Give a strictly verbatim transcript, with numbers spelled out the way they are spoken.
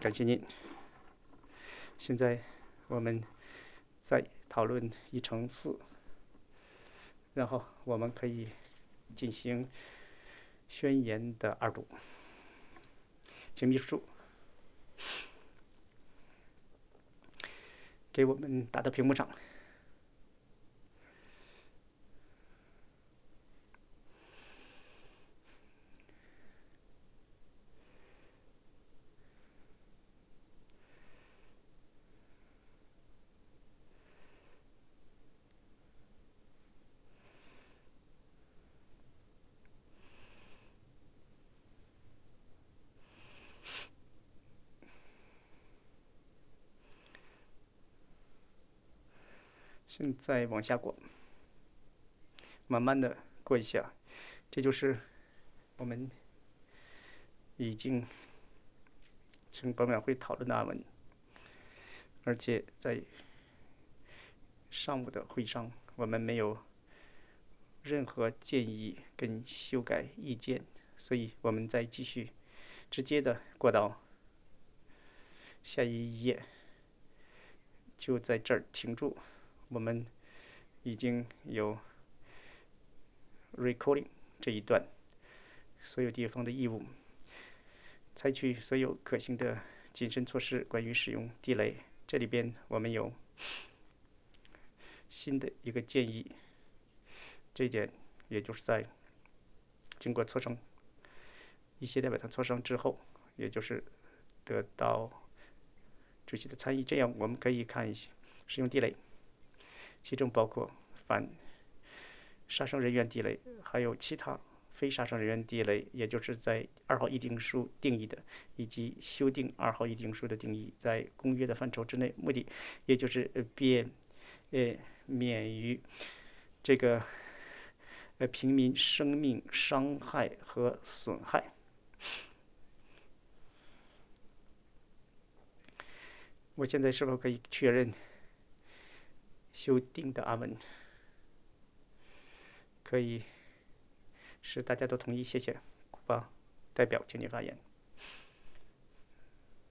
感谢您。现在我们再讨论议程四，然后我们可以进行宣言的二读。请秘书给我们打到屏幕上。现在往下过，慢慢的过一下。这就是我们已经请本委员会讨论的案文，而且在上午的会议上，我们没有任何建议跟修改意见，所以我们再继续直接的过到下一页，就在这儿停住。我们已经有 recording 这一段，所有地方的义务，采取所有可行的谨慎措施，关于使用地雷。这里边我们有新的一个建议，这一点也就是在经过磋商，一些代表团磋商之后，也就是得到主席的参与，这样我们可以看一些使用地雷，其中包括反杀伤人员地雷，还有其他非杀伤人员地雷，也就是在二号议定书定义的，以及修订二号议定书的定义，在公约的范畴之内，目的也就是便呃免于这个呃平民生命伤害和损害。我现在是否可以确认修订的案文？可以使大家都同意？谢谢。古巴代表，请你发言。